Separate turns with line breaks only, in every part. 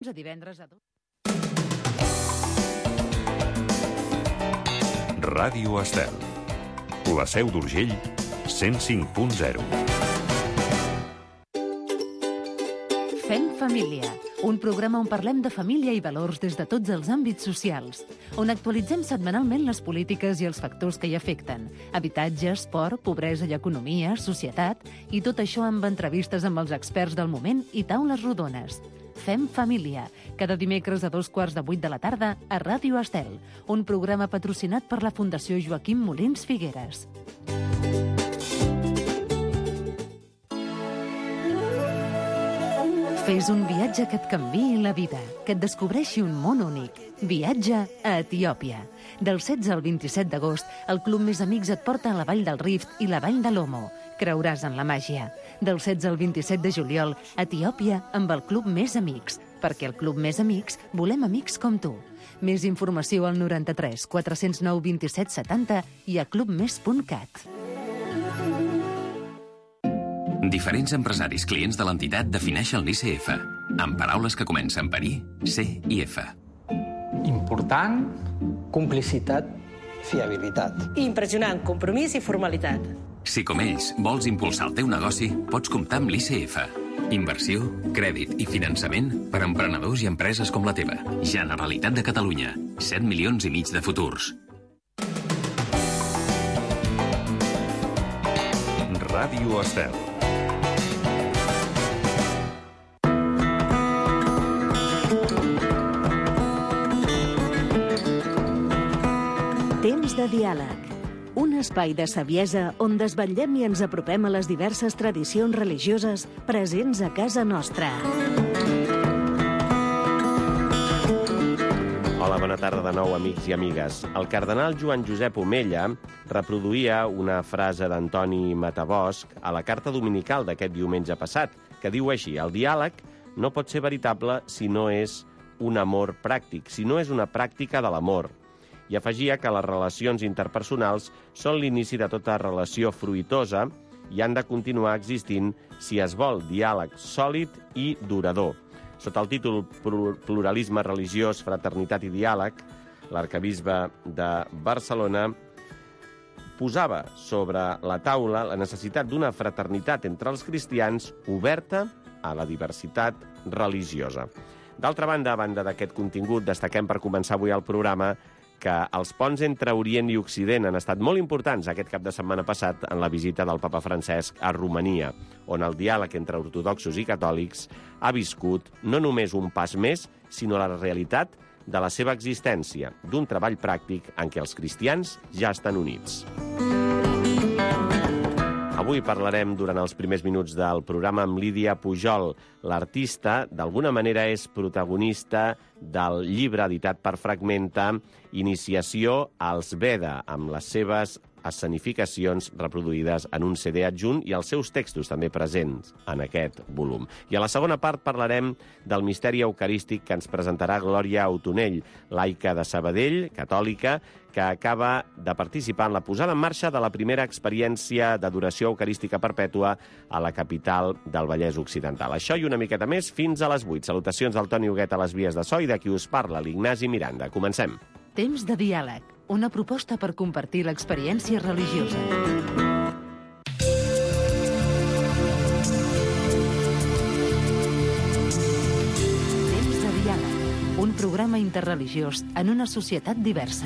A divendres a 2.
Ràdio Estel. La Seu d'Urgell, 105.0.
Fem família, un programa on parlem de família i valors des de tots els àmbits socials, on actualitzem setmanalment les polítiques i els factors que hi afecten, habitatge, esport, pobresa i economia, societat, i tot això amb entrevistes amb els experts del moment i taules rodones. Fem família, cada dimecres a 7:15 de la tarda a Ràdio Estel, un programa patrocinat per la Fundació Joaquim Molins Figueres. Fes un viatge que et canviï la vida, que et descobreixi un món únic. Viatge a Etiòpia. Del 16 al 27 d'agost, el Club Més Amics et porta a la Vall del Rift i la Vall de l'Omo. Creuràs en la màgia. Del 16 al 27 de juliol, Etiòpia amb el Club Més Amics. Perquè al Club Més Amics volem amics com tu. Més informació al 93 409 27 70 i a clubmes.cat.
Diferents empresaris clients de l'entitat defineixen l'ICF, amb paraules que comencen per I, C i F.
Important, complicitat, fiabilitat.
Impressionant, compromís i formalitat.
Si com ells vols impulsar el teu negoci, pots comptar amb l'ICF. Inversió, crèdit i finançament per a emprenedors i empreses com la teva. Generalitat de Catalunya. 7,5 milions de futurs.
Ràdio Estel.
Temps de diàleg. Un espai de saviesa on desvetllem i ens apropem a les diverses tradicions religioses presents a casa nostra.
Hola, bona tarda de nou, amics i amigues. El cardenal Joan Josep Omella reproduïa una frase d'Antoni Matabosc a la carta dominical d'aquest diumenge passat, que diu així: el diàleg no pot ser veritable si no és un amor pràctic, si no és una pràctica de l'amor. I afegia que les relacions interpersonals són l'inici de tota relació fruitosa i han de continuar existint si es vol diàleg sòlid i durador. Sota el títol Pluralisme religiós, fraternitat i diàleg, l'arquebisbe de Barcelona posava sobre la taula la necessitat d'una fraternitat entre els cristians oberta a la diversitat religiosa. D'altra banda, a banda d'aquest contingut, destaquem per començar avui el programa que els ponts entre Orient i Occident han estat molt importants aquest cap de setmana passat en la visita del papa Francesc a Romania, on el diàleg entre ortodoxos i catòlics ha viscut no només un pas més, sinó la realitat de la seva existència, d'un treball pràctic en què els cristians ja estan units. Avui parlarem durant els primers minuts del programa amb Lídia Pujol. L'artista, d'alguna manera, és protagonista del llibre editat per Fragmenta, Iniciació als Veda, amb les seves escenificacions reproduïdes en un CD adjunt i els seus textos també presents en aquest volum. I a la segona part parlarem del misteri eucarístic que ens presentarà Glòria Autonell, laica de Sabadell, catòlica, que acaba de participar en la posada en marxa de la primera experiència d'adoració eucarística perpètua a la capital del Vallès Occidental. Això i una miqueta més fins a les 8. Salutacions del Toni Huguet a les vies de so i de qui us parla, l'Ignasi Miranda. Comencem.
Temps de diàleg, una proposta per compartir l'experiència religiosa. Temps de diàleg, un programa interreligiós en una societat diversa.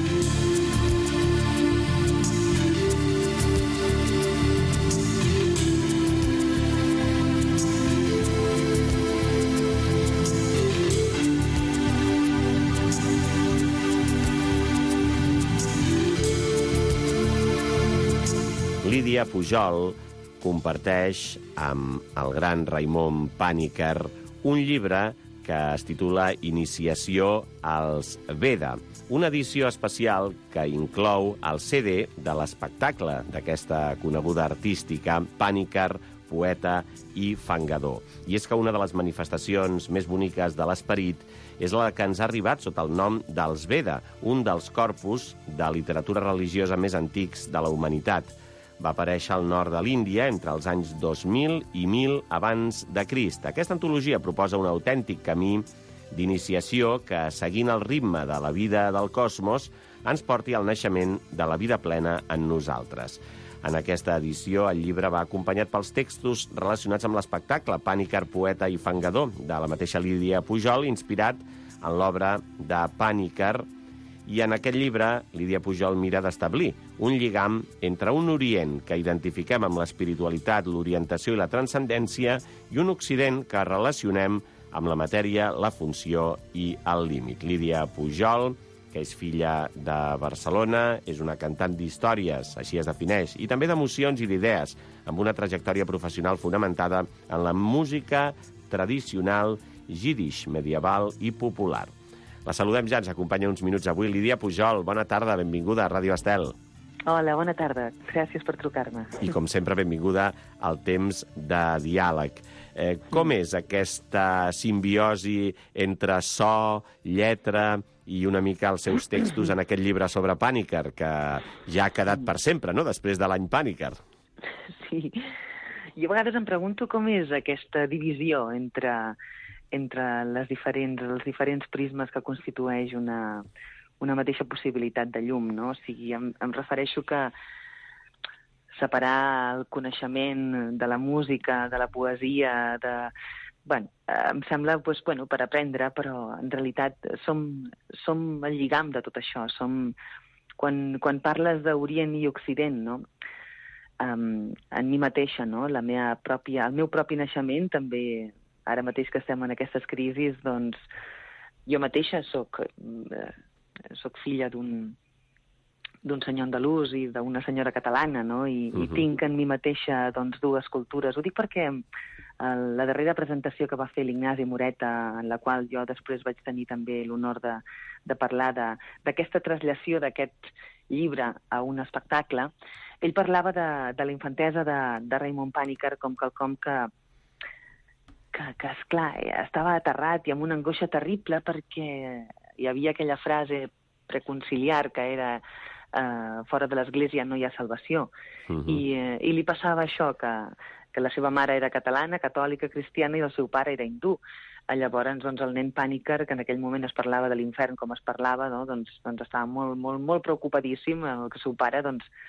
Lídia Pujol comparteix amb el gran Raimon Panikkar un llibre que es titula Iniciació als Veda, una edició especial que inclou el CD de l'espectacle d'aquesta coneguda artística, Panikkar, poeta i fangador. I és que una de les manifestacions més boniques de l'esperit és la que ens ha arribat sota el nom dels Veda, un dels corpus de literatura religiosa més antics de la humanitat. va aparèixer al nord de l'Índia entre els anys 2000 i 1000 abans de Crist. Aquesta antologia proposa un autèntic camí d'iniciació que, seguint el ritme de la vida del cosmos, ens porti al naixement de la vida plena en nosaltres. En aquesta edició, el llibre va acompanyat pels textos relacionats amb l'espectacle Pàniker, poeta i fangador, de la mateixa Lídia Pujol, inspirat en l'obra de Pàniker. I en aquest llibre, Lídia Pujol mira d'establir un lligam entre un Orient que identifiquem amb l'espiritualitat, l'orientació i la transcendència i un Occident que relacionem amb la matèria, la funció i el límit. Lídia Pujol, que és filla de Barcelona, és una cantant d'històries, així es defineix, i també d'emocions i d'idees, amb una trajectòria professional fonamentada en la música tradicional, jiddisch, medieval i popular. La saludem ja, ens acompanya uns minuts avui. Lídia Pujol, bona tarda, benvinguda a Ràdio Estel.
Hola, bona tarda. Gràcies per trucar-me.
I, com sempre, benvinguda al temps de diàleg. Com és aquesta simbiosi entre so, lletra i una mica els seus textos en aquest llibre sobre Pàniker, que ja ha quedat per sempre, no?, després de l'any Pàniker.
Sí. Jo a vegades em pregunto com és aquesta divisió entre els diferents prismes que constitueix una mateixa possibilitat de llum, no? O sigui, em refereixo que separar el coneixement de la música, de la poesia, em sembla per aprendre, però en realitat som el lligam de tot això. Quan parles d'Orient i Occident, no? En mi mateixa, no? El meu propi naixement també, ara mateix que estem en aquestes crisis, doncs jo mateixa soc filla d'un senyor andalús i d'una senyora catalana, no? I tinc en mi mateixa dues cultures. Ho dic perquè la darrera presentació que va fer l'Ignasi Moreta, en la qual jo després vaig tenir també l'honor de parlar d'aquesta traslació d'aquest llibre a un espectacle, ell parlava de la infantesa de Raimon Pàniker com quelcom que esclar, estava aterrat i amb una angoixa terrible perquè hi havia aquella frase preconciliar que era fora de l'església no hi ha salvació. I li passava això, que la seva mare era catalana, catòlica, cristiana, i el seu pare era hindú. Llavors, el nen Pàniker, que en aquell moment es parlava de l'infern com es parlava, no? doncs estava molt, molt, molt preocupadíssim el que el seu pare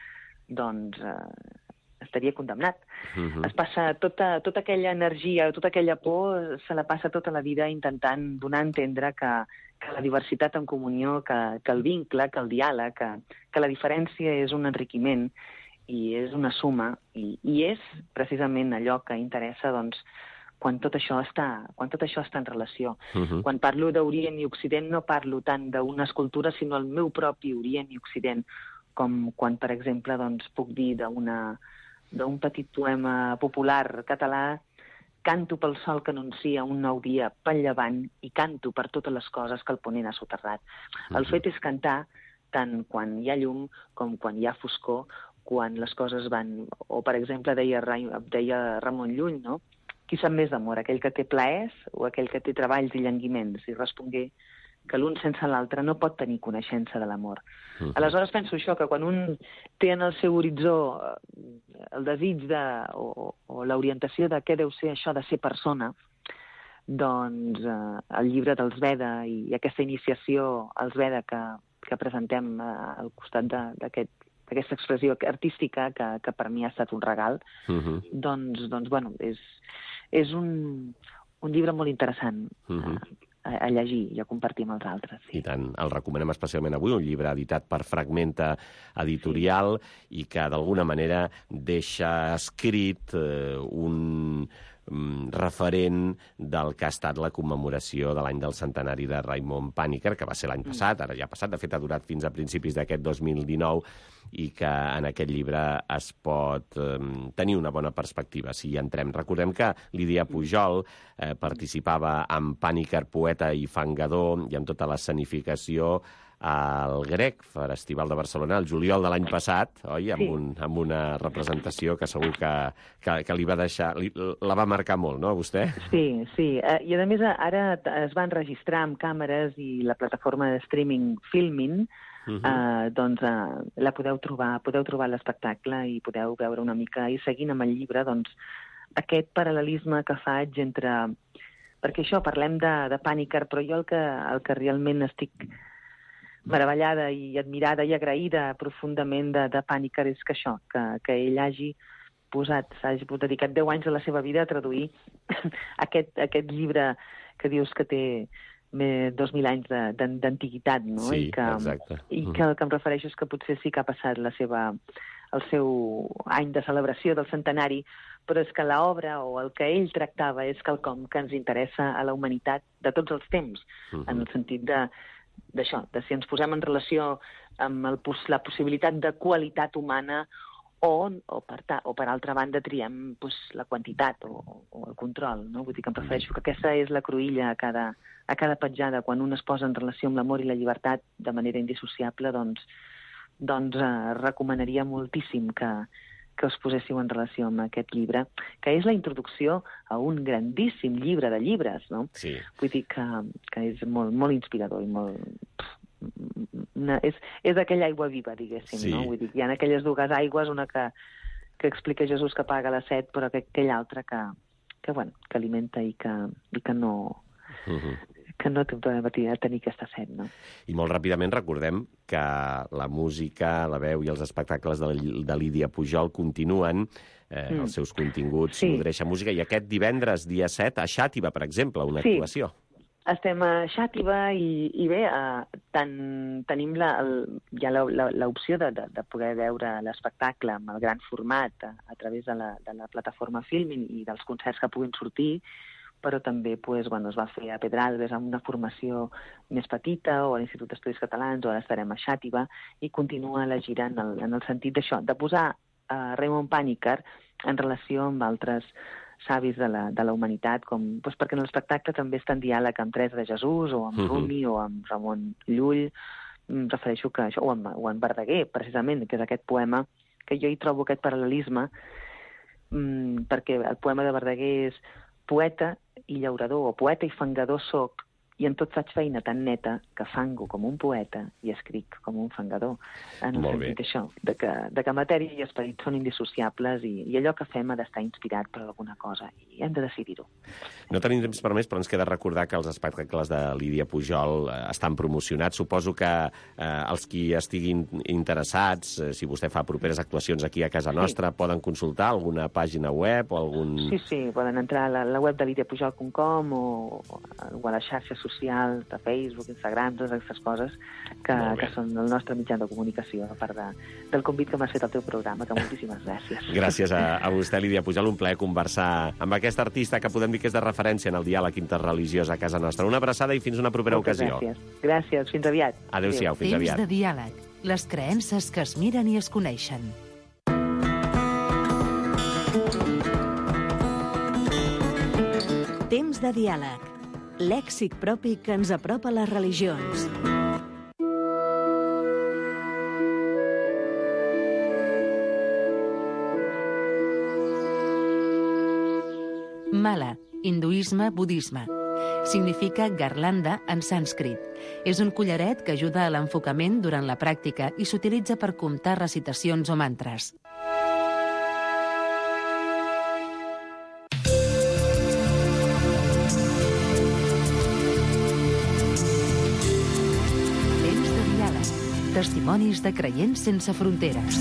estaria condemnat. Es passa tota aquella energia, tota aquella por, se la passa tota la vida intentant donar a entendre que la diversitat en comunió, que el vincle, que el diàleg, que la diferència és un enriquiment i és una suma, i és precisament allò que interessa quan tot això està en relació. Quan parlo d'Orient i Occident no parlo tant d'unes cultures, sinó el meu propi Orient i Occident, com quan, per exemple, puc dir d'un petit poema popular català: canto pel sol que anuncia un nou dia pel llevant i canto per totes les coses que el ponent ha soterrat. El fet és cantar tant quan hi ha llum com quan hi ha foscor, quan les coses van... O, per exemple, deia Ramon Llull, no? Qui sap més d'amor, aquell que té plaers o aquell que té treballs i llanguiments? I respongué que l'un sense l'altre no pot tenir coneixença de l'amor. Aleshores penso això, que quan un té en el seu horitzó el desig o l'orientació de què deu ser això de ser persona, doncs el llibre dels Veda i aquesta iniciació als Veda que presentem al costat d'aquesta expressió artística, que per mi ha estat un regal, doncs és un llibre molt interessant a llegir i a compartir amb els altres. Sí.
I tant, el recomanem especialment avui, un llibre editat per Fragmenta Editorial i que d'alguna manera deixa escrit un referent del que ha estat la commemoració de l'any del centenari de Raimon Pàniker, que va ser l'any passat, ara ja ha passat, de fet ha durat fins a principis d'aquest 2019, i que en aquest llibre es pot tenir una bona perspectiva si hi entrem. Recordem que Lídia Pujol participava amb Pàniker, poeta i fangador, i amb tota l'escenificació al Grec Festival de Barcelona, el juliol de l'any passat, oi? Amb una representació que segur que li va deixar, la va marcar molt, no, a vostè?
Sí. I a més ara es va enregistrar amb càmeres i la plataforma de streaming Filmin doncs la podeu trobar a l'espectacle i podeu veure una mica, i seguint amb el llibre, doncs, aquest paral·lelisme que faig entre... Perquè això, parlem de Panikkar, però jo el que realment estic meravellada i admirada i agraïda profundament de Panikkar és que això, que ell hagi dedicat 10 anys de la seva vida a traduir aquest llibre que dius que té 2.000 anys d'antiguitat, no?
Sí, exacte.
I que el que em refereixo és que potser sí que ha passat el seu any de celebració del centenari, però és que l'obra o el que ell tractava és quelcom que ens interessa a la humanitat de tots els temps, en el sentit d'això, de si ens posem en relació amb la possibilitat de qualitat humana o per altra banda triem la quantitat o el control, no? Vull dir que em refereixo que aquesta és la cruïlla a cada petjada, quan un es posa en relació amb l'amor i la llibertat de manera indissociable, doncs recomanaria moltíssim que us poséssiu en relació amb aquest llibre, que és la introducció a un grandíssim llibre de llibres, no? Sí. Vull dir que és molt, molt inspirador i molt... És aquella aigua viva, diguéssim, sí. No? Vull dir, hi ha aquelles dues aigües, una que explica Jesús que apaga la set, però aquella altra que alimenta i que no... que no tornem a tenir aquesta set, no?
I molt ràpidament recordem que la música, la veu i els espectacles de Lídia Pujol continuen, els seus continguts nodreixen música, i aquest divendres, dia 7, a Xàtiva, per exemple, una actuació.
Estem a Xàtiva i bé, tenim ja l'opció de poder veure l'espectacle amb el gran format a través de la plataforma Filmin i dels concerts que puguin sortir, però també es va fer a Pedralbes amb una formació més petita, o a l'Institut d'Estudis Catalans, o ara estarem a Xàtiva, i continua la gira en el sentit d'això, de posar Raymond Panikkar en relació amb altres savis de la humanitat, perquè en l'espectacle també està en diàleg amb Teresa de Jesús, o amb Rumi, o amb Ramon Llull, em refereixo que això, o amb Verdaguer, precisament, que és aquest poema, que jo hi trobo aquest paral·lelisme, perquè el poema de Verdaguer és poeta i llaurador, o poeta i fangador soc, i en tot faig feina tan neta que fango com un poeta i escric com un fangador. En el sentit això, de que matèria i esperit són indissociables i allò que fem ha d'estar inspirat per alguna cosa i hem de decidir-ho.
No tenim temps per més, però ens queda recordar que els espectacles de Lídia Pujol estan promocionats. Suposo que els qui estiguin interessats, si vostè fa properes actuacions aquí a casa nostra, poden consultar alguna pàgina web o algun...
Sí, poden entrar a la web de lidiapujol.com o a les xarxes socials de Facebook, Instagram, totes aquestes coses que són el nostre mitjà de comunicació, a part del convit que m'has fet al teu programa, que moltíssimes gràcies. Gràcies
a vostè, Lídia Pujol, un plaer conversar amb aquest artista que podem dir que és de referència en el diàleg interreligiós a casa nostra. Una abraçada i fins una propera ocasió.
Gràcies, fins aviat.
Adéu-siau, fins aviat.
Temps de diàleg, les creences que es miren i es coneixen.
Temps de diàleg. Lèxic propi que ens apropa a les religions.
Mala, hinduisme, budisme. Significa garlanda en sànscrit. És un collaret que ajuda a l'enfocament durant la pràctica i s'utilitza per comptar recitacions o mantres. Testimonis de creients sense fronteres.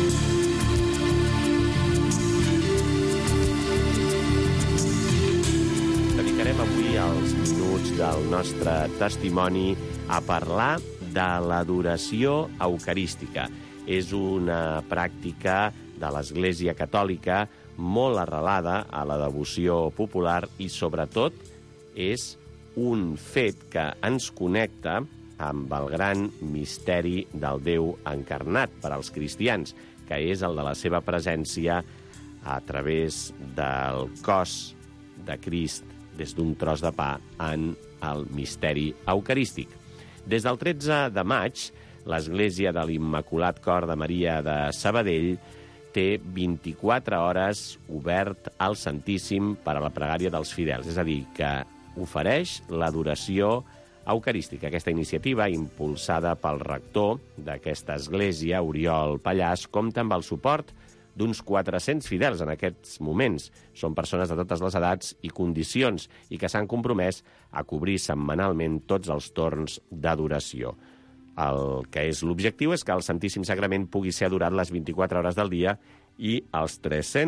Dedicarem avui els minuts del nostre testimoni a parlar de l'adoració eucarística. És una pràctica de l'Església Catòlica molt arrelada a la devoció popular i, sobretot, és un fet que ens connecta amb el gran misteri del Déu encarnat per als cristians, que és el de la seva presència a través del cos de Crist des d'un tros de pa en el misteri eucarístic. Des del 13 de maig, l'Església de l'Immaculat Cor de Maria de Sabadell té 24 hores obert al Santíssim per a la pregària dels fidels, és a dir, que ofereix l'adoració eucarística. Aquesta iniciativa, impulsada pel rector d'aquesta església, Oriol Pallàs, compta amb el suport d'uns 400 fidels en aquests moments. Són persones de totes les edats i condicions i que s'han compromès a cobrir setmanalment tots els torns d'adoració. El que és l'objectiu és que el Santíssim Sagrament pugui ser adorat les 24 hores del dia i els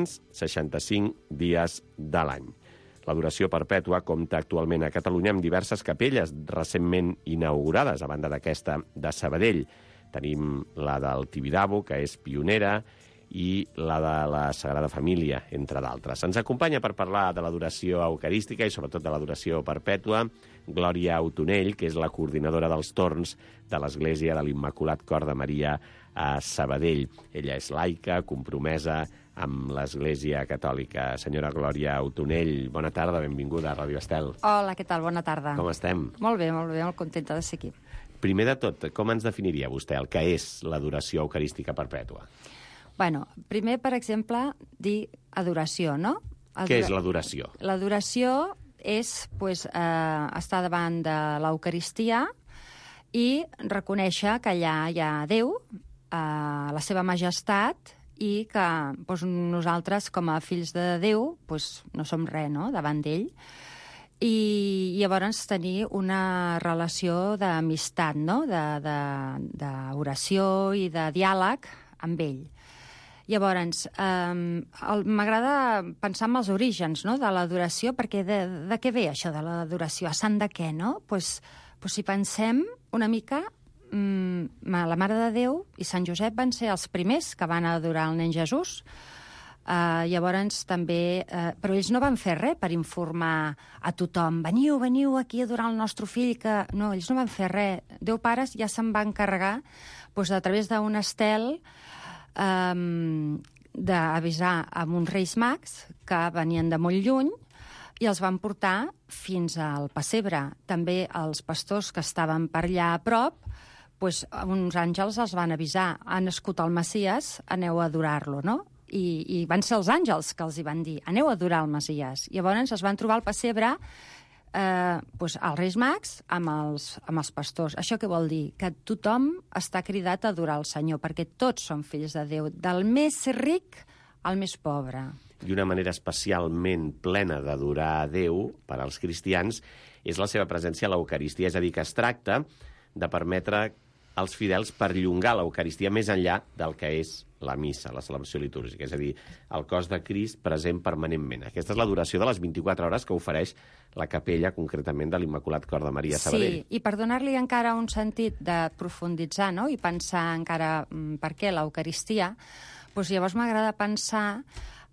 365 dies de l'any. L'adoració perpètua compta actualment a Catalunya amb diverses capelles recentment inaugurades, a banda d'aquesta de Sabadell. Tenim la del Tibidabo, que és pionera, i la de la Sagrada Família, entre d'altres. Ens acompanya per parlar de l'adoració eucarística i sobretot de l'adoració perpètua Glòria Autonell, que és la coordinadora dels torns de l'Església de l'Immaculat Cor de Maria a Sabadell. Ella és laica, compromesa amb l'Església Catòlica. Senyora Glòria Autonell, bona tarda, benvinguda a Ràdio Estel.
Hola, què tal? Bona tarda.
Com estem?
Molt bé, molt contenta de ser aquí.
Primer de tot, com ens definiria vostè el que és l'adoració eucarística perpètua?
Bueno, primer, per exemple, dir adoració, no?
Què és l'adoració?
L'adoració és estar davant de l'Eucaristia i reconèixer que allà hi ha Déu, la seva majestat, i que nosaltres, com a fills de Déu, no som res, no?, davant d'ell. I llavors tenir una relació d'amistat, no?, d'oració i de diàleg amb ell. Llavors, m'agrada pensar en els orígens, no?, de l'adoració, perquè de què ve això de l'adoració? A sant de què, no? Si pensem una mica, la Mare de Déu i Sant Josep van ser els primers que van adorar el nen Jesús. Llavors també... Però ells no van fer res per informar a tothom. Veniu aquí a adorar el nostre fill, que... No, ells no van fer res. Déu Pare ja se'n va encarregar, a través d'un estel, d'avisar amb uns reis mags que venien de molt lluny i els van portar fins al pessebre. També els pastors que estaven per allà a prop, uns àngels els van avisar: ha nascut el Messies, aneu a adorar-lo, no? I van ser els àngels que els hi van dir: aneu a adorar el Messies. Llavors es van trobar al pessebre els Reis Mags amb els pastors. Això què vol dir? Que tothom està cridat a adorar el Senyor, perquè tots som fills de Déu, del més ric al més pobre.
I una manera especialment plena d'adorar a Déu, per als cristians, és la seva presència a l'Eucaristia. És a dir, que es tracta de permetre als fidels perllongar l'Eucaristia més enllà del que és la missa, la celebració litúrgica, és a dir, el cos de Crist present permanentment. Aquesta és l'adoració de les 24 hores que ofereix la capella, concretament de l'Immaculat Cor de Maria a Sabadell.
Sí, i per donar-li encara un sentit de profunditzar, no?, i pensar encara per què l'Eucaristia, llavors m'agrada pensar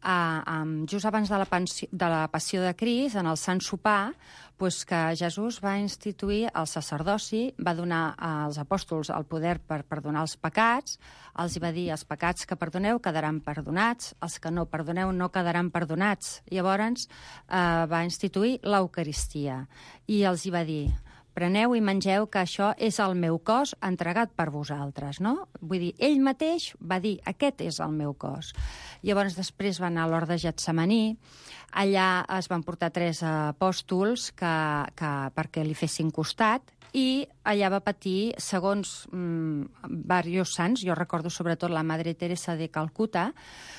just abans de la Passió de Crist, en el Sant Sopar, que Jesús va instituir el sacerdoci, va donar als apòstols el poder per perdonar els pecats, els va dir: els pecats que perdoneu quedaran perdonats, els que no perdoneu no quedaran perdonats. Llavors va instituir l'Eucaristia i els va dir: preneu i mengeu, que això és el meu cos entregat per vosaltres, no? Vull dir, ell mateix va dir: aquest és el meu cos. Llavors després va anar a l'hort de Getsemaní, allà es van portar 3 apòstols perquè li fessin costat, i allà va patir, segons diversos sants, jo recordo sobretot la Madre Teresa de Calcuta,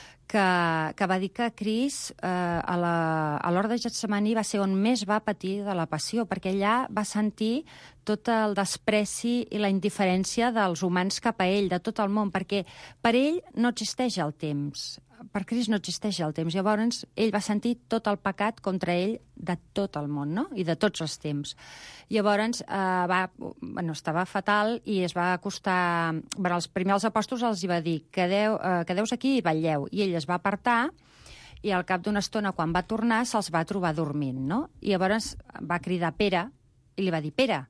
que va dir que Crist a l'hort de Getsemaní va ser on més va patir de la passió, perquè allà va sentir tot el despreci i la indiferència dels humans cap a ell, de tot el món, perquè per ell no existeix el temps. Per Crist no existeix el temps. Llavors, ell va sentir tot el pecat contra ell de tot el món, no?, i de tots els temps. Llavors, estava fatal i es va acostar... Els primers apòstols els va dir: quedeu-vos aquí i vetlleu. I ell es va apartar i al cap d'una estona, quan va tornar, se'ls va trobar dormint, no? I llavors va cridar Pere i li va dir: Pere,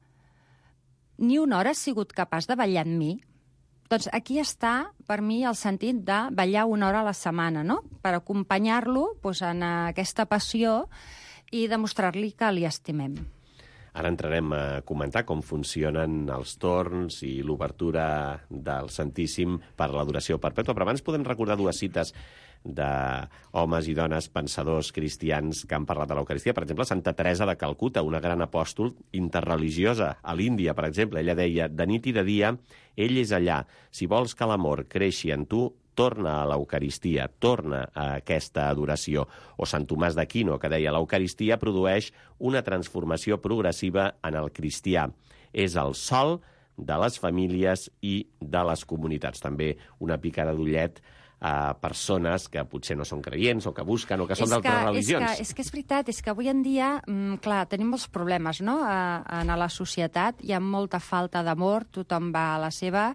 ni una hora has sigut capaç de vetllar amb mi? Doncs aquí està, per mi, el sentit de vetllar 1 hora a la setmana, no?, per acompanyar-lo en aquesta passió i demostrar-li que li estimem.
Ara entrarem a comentar com funcionen els torns i l'obertura del Santíssim per l'adoració perpètua, però abans podem recordar 2 cites d'homes i dones pensadors cristians que han parlat de l'Eucaristia. Per exemple, Santa Teresa de Calcuta, una gran apòstol interreligiosa a l'Índia, per exemple. Ella deia, de nit i de dia, ell és allà. Si vols que l'amor creixi en tu, torna a l'Eucaristia, torna a aquesta adoració. O Sant Tomàs d'Aquino, que deia, l'Eucaristia produeix una transformació progressiva en el cristià. És el sol de les famílies i de les comunitats. També una picada d'ullet a persones que potser no són creients o que busquen o que són d'altres religions.
És que és veritat, és que avui en dia, clar, tenim molts problemes, no?, en la societat. Hi ha molta falta d'amor, tothom va a la seva.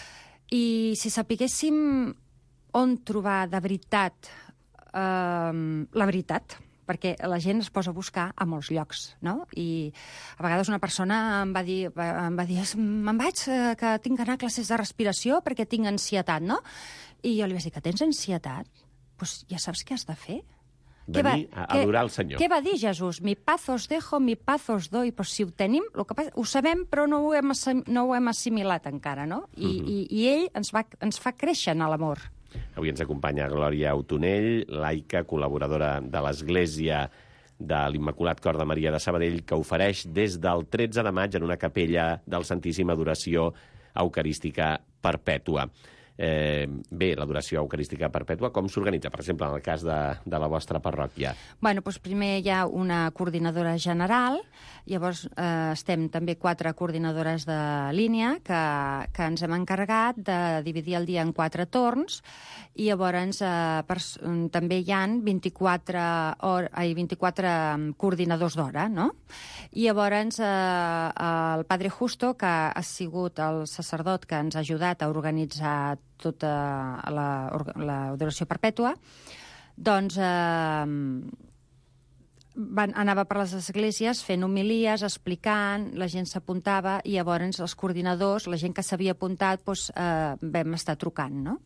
I si sapiguéssim on trobar de veritat la veritat, perquè la gent es posa a buscar a molts llocs, no? I a vegades una persona em va dir me'n vaig, que tinc d'anar a classes de respiració perquè tinc ansietat, no? I jo li vaig dir que tens ansietat? Doncs ja saps què has de fer.
Venir a adorar el Senyor.
Què va dir Jesús? Mi paz os dejo, mi paz os doy. Pues si ho tenim, ho sabem, però no ho hem assimilat encara, no? I ell ens fa créixer en l'amor.
Avui ens acompanya Glòria Autonell, laica, col·laboradora de l'Església de l'Immaculat Cor de Maria de Sabadell, que ofereix des del 13 de maig en una capella del Santíssim Adoració Eucarística Perpètua. Bé, l'adoració eucarística perpètua, com s'organitza, per exemple, en el cas de la vostra parròquia?
Bueno, doncs primer hi ha una coordinadora general, llavors estem també 4 coordinadores de línia que ens hem encarregat de dividir el dia en 4 torns, i llavors també hi ha 24 coordinadors d'hora, no? I llavors el Padre Justo, que ha sigut el sacerdot que ens ha ajudat a organitzar tota l'adoració perpètua, doncs anava per les esglésies fent homilies, explicant, la gent s'apuntava, i llavors els coordinadors, la gent que s'havia apuntat, vam estar trucant, no?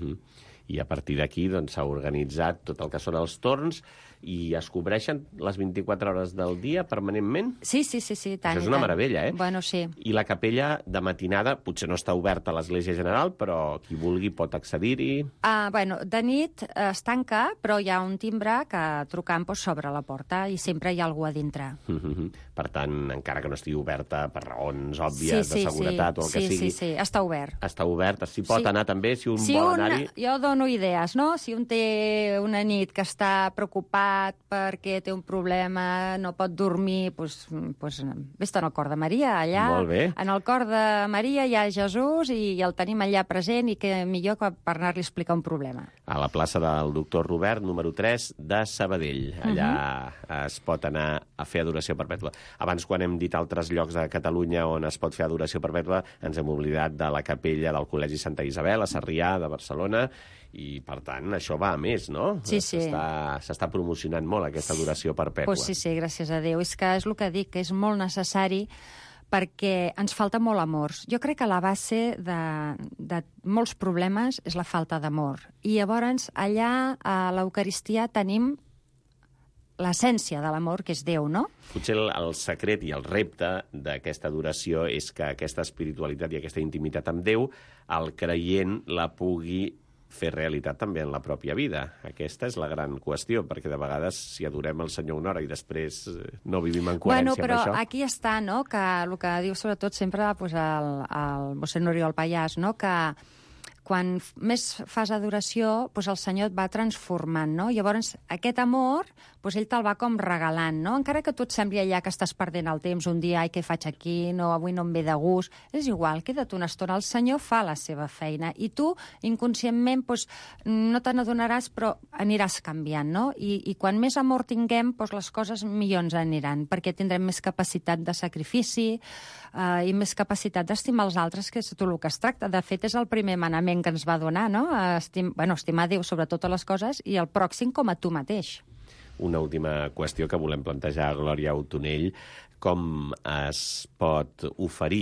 I a partir d'aquí s'ha organitzat tot el que són els torns, i es cobreixen les 24 hores del dia permanentment?
Sí, tant.
Això és una meravella, eh?
Bueno, sí.
I la capella de matinada potser no està oberta a l'Església General, però qui vulgui pot accedir-hi?
Bueno, de nit es tanca, però hi ha un timbre que trucant s'obre la porta i sempre hi ha algú a dintre.
Per tant, encara que no estigui oberta per raons òbvies de seguretat o el que sigui...
Sí, està obert.
Està obert, s'hi pot anar també, si un vol anar-hi...
Jo dono idees, no? Si un té una nit que està preocupat perquè té un problema, no pot dormir, vés-te'n al Cor de Maria, allà.
Molt bé.
En el Cor de Maria hi ha Jesús i el tenim allà present, i que millor que per anar-li a explicar un problema.
A la plaça del Doctor Robert, número 3 de Sabadell. Allà es pot anar a fer adoració perpètua. Abans, quan hem dit altres llocs de Catalunya on es pot fer adoració perpètua, ens hem oblidat de la capella del Col·legi Santa Isabel, a Sarrià, de Barcelona, i, per tant, això va a més, no?
Sí.
S'està promocionant molt aquesta adoració perpètua.
Sí, gràcies a Déu. És que és el que dic, que és molt necessari, perquè ens falta molt amor. Jo crec que la base de molts problemes és la falta d'amor. I llavors, allà, a l'Eucaristia, tenim l'essència de l'amor, que és Déu, no?
Potser el secret i el repte d'aquesta adoració és que aquesta espiritualitat i aquesta intimitat amb Déu, el creient la pugui fer realitat també en la pròpia vida. Aquesta és la gran qüestió, perquè de vegades si adorem el Senyor una hora i després no vivim en coherència amb això.
Però aquí està, no?, que el que diu sobretot sempre el mossèn Oriol Pallàs, no?, que quan més fas adoració, el Senyor et va transformant, no? Llavors, aquest amor, ell te'l va com regalant, no? Encara que tu et sembli allà que estàs perdent el temps un dia, ai, què faig aquí, no, avui no em ve de gust, és igual, queda't una estona, el Senyor fa la seva feina, i tu, inconscientment, no te n'adonaràs, però aniràs canviant, no? I quan més amor tinguem, les coses millor ens aniran, perquè tindrem més capacitat de sacrifici i més capacitat d'estimar els altres, que és tot el que es tracta. De fet, és el primer manament que ens va donar, no? Estimar Déu sobre totes les coses i el pròxim com a tu mateix.
Una última qüestió que volem plantejar a Glòria Autonell. Com es pot oferir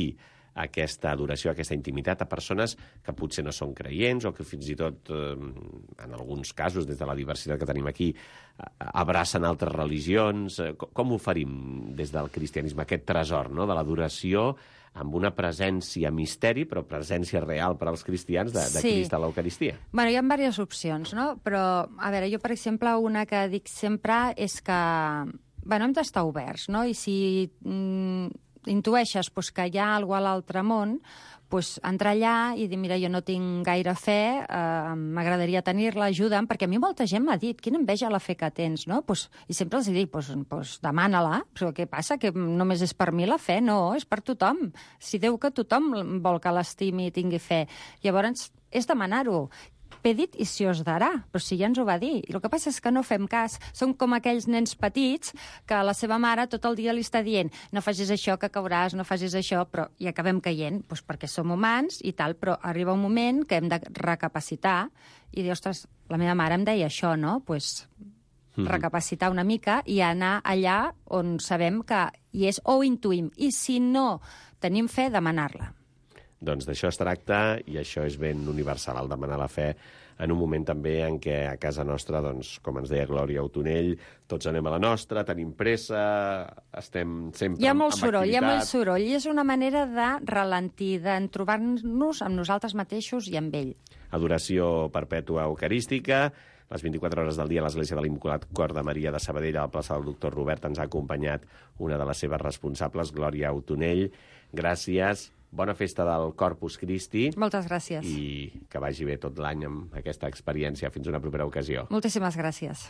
aquesta adoració, aquesta intimitat a persones que potser no són creients o que fins i tot, en alguns casos, des de la diversitat que tenim aquí, abracen altres religions. Com oferim des del cristianisme aquest tresor, no?, de l'adoració amb una presència misteri, però presència real per als cristians de Crist a l'Eucaristia?
Bueno, hi ha diverses opcions, no? Però, a veure, jo, per exemple, una que dic sempre és que hem d'estar oberts, no? I si intueixes que hi ha alguna cosa a l'altre món, entrar allà i dir, mira, jo no tinc gaire fe, m'agradaria tenir-la, ajuda'm, perquè a mi molta gent m'ha dit, quina enveja la fe que tens, no? I sempre els dic, demana-la, però què passa, que només és per mi la fe? No, és per tothom. Si Déu que tothom vol que l'estimi i tingui fe. Llavors, és demanar-ho. Pedit i si us darà, però si ja ens ho va dir. I el que passa és que no fem cas. Som com aquells nens petits que la seva mare tot el dia li està dient no facis això, que cauràs, no facis això, però hi acabem caient, perquè som humans i tal, però arriba un moment que hem de recapacitar i dir, ostres, la meva mare em deia això, no? Recapacitar una mica i anar allà on sabem que hi és o intuïm. I si no tenim fe, demanar-la.
Doncs d'això es tracta, i això és ben universal, el demanar la fe, en un moment també en què a casa nostra, doncs, com ens deia Glòria Autonell, tots anem a la nostra, tenim pressa, estem sempre amb activitat.
Hi ha molt soroll, i és una manera de ralentir, de trobar-nos amb nosaltres mateixos i amb ell.
Adoració perpètua eucarística, les 24 hores del dia a l'Església de l'Immaculat Cor de Maria de Sabadell, a la plaça del Doctor Robert, ens ha acompanyat una de les seves responsables, Glòria Autonell. Gràcies. Bona festa del Corpus Christi.
Moltes gràcies.
I que vagi bé tot l'any amb aquesta experiència. Fins una propera ocasió.
Moltíssimes gràcies.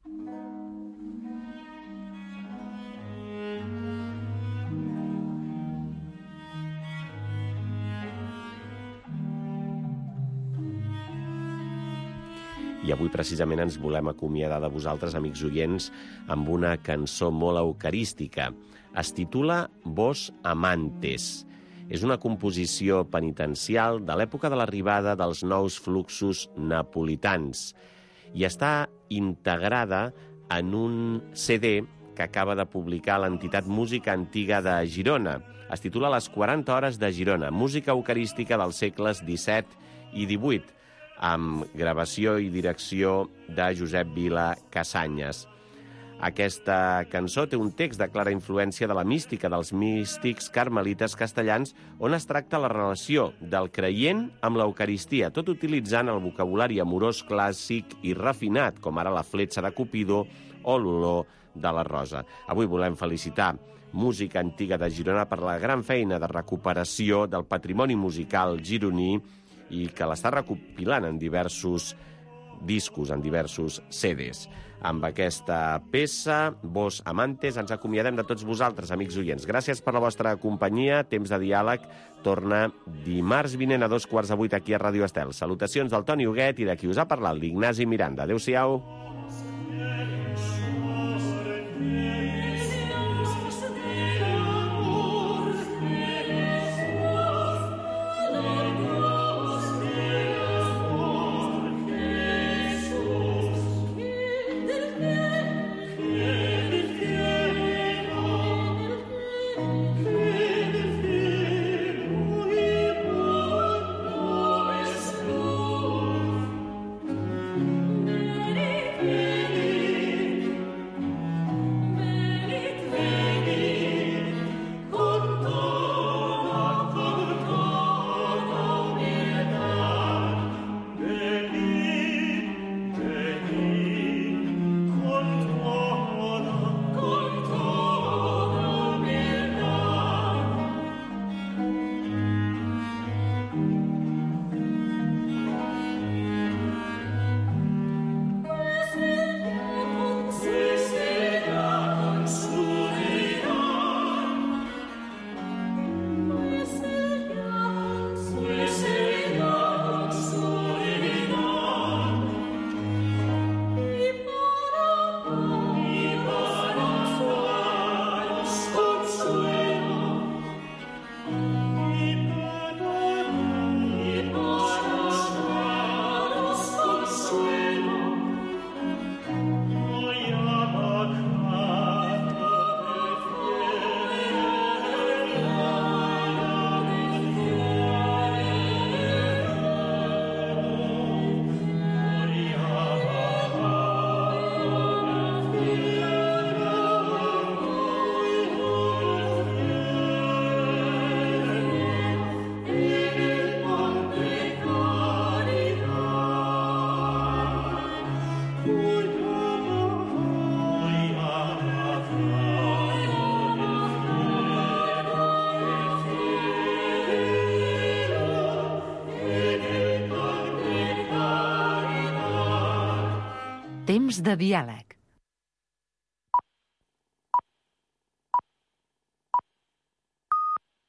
I avui precisament ens volem acomiadar de vosaltres, amics oients, amb una cançó molt eucarística. Es titula Vos Amantes. És una composició penitencial de l'època de l'arribada dels nous fluxos napolitans i està integrada en un CD que acaba de publicar l'entitat Música Antiga de Girona. Es titula Les 40 hores de Girona, música eucarística dels segles XVII i XVIII, amb gravació i direcció de Josep Vila Casanyes. Aquesta cançó té un text de clara influència de la mística dels místics carmelites castellans, on es tracta la relació del creient amb l'Eucaristia, tot utilitzant el vocabulari amorós clàssic i refinat, com ara la fletxa de Cupido o l'olor de la rosa. Avui volem felicitar Música Antiga de Girona per la gran feina de recuperació del patrimoni musical gironí i que l'està recopilant en diversos discos, en diversos CDs. Amb aquesta peça, Vos Amantes, ens acomiadem de tots vosaltres, amics oients. Gràcies per la vostra companyia. Temps de diàleg torna dimarts vinent a 7:15 aquí a Ràdio Estel. Salutacions del Toni Huguet i de qui us ha parlat, l'Ignasi Miranda. Adéu-siau.
Temps de diàleg.